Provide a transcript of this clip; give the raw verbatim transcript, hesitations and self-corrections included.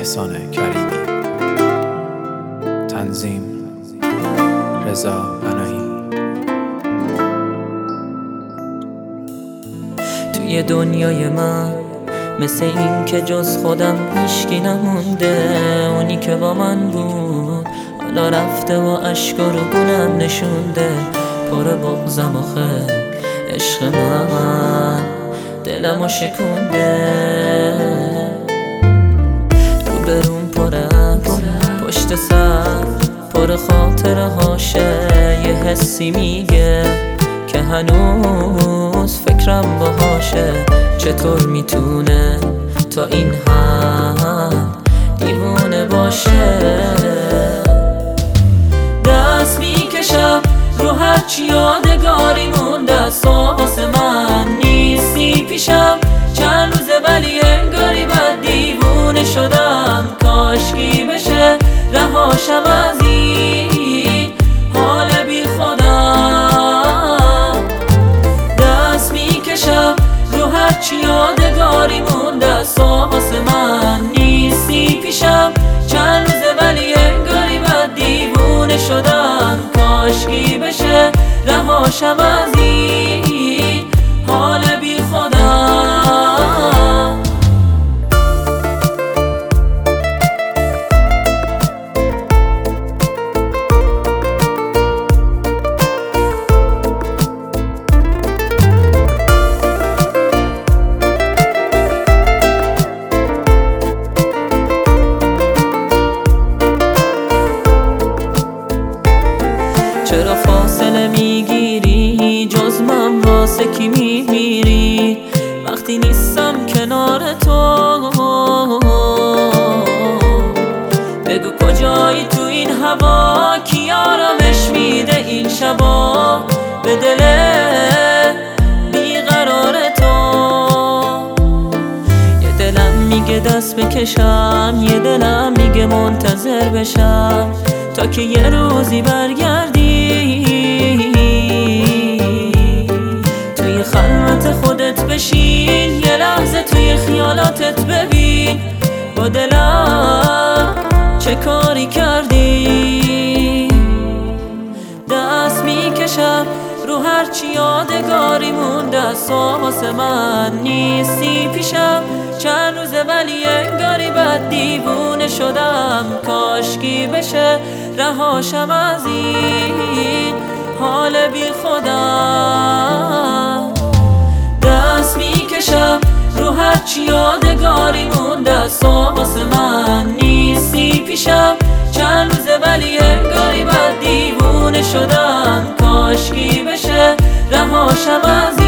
احسان کریمی. تنظیم رضا پناهی. توی دنیای من مثل این که جز خودم هیچکی نمونده. اونی که با من بود حالا رفته و اشک رو گونم نشونده. پر بغضم آخه عشق من دلمو شکونده. رو بروم پر عکس پشت سر پر خاطره هاشه. یه حسی میگه که هنوز فکرم باهاشه. چطور میتونه تا این حد دیوونه باشه؟ دست میکشم رو هرچی یادگاری مونده. ساس من نیستی پیشم چند روزه ولی انگاری من دیوونه شدم. کاشکی بشه رهاشم از این حال بی خودم. دست میکشم رو هرچی یادگاری مونده. ساس من نیستی پیشم چند روزه ولی انگاری من دیوونه شدم. کاشکی بشه رهاشم از این حال بی خودم. چرا فاصله میگیری؟ جز من واسه کی میمیری؟ وقتی نیستم کنار تو بگو کجایی تو این هوا؟ کی آرامش میده این شبا به دل بیقرار تو؟ یه دلم میگه دست بکشم، یه دلم میگه منتظر بشم تا که یه روزی برگردی توی خلوت خودت بشین. یه لحظه توی خیالاتت ببین با دلم چه کاری کردی. دست میکشم رو هرچی یادگاری مونده. ساس من نیستی پیشم چند روزه ولی انگاری بد دیوونه شدم. کاشکی بشه رهاشم از این حال بی خودم. دست میکشم رو هرچی یادگاری مونده. ساس من نیستی پیشم چند روزه ولی انگاری بد دیوونه شدم. کاشکی بشه رهاشم از این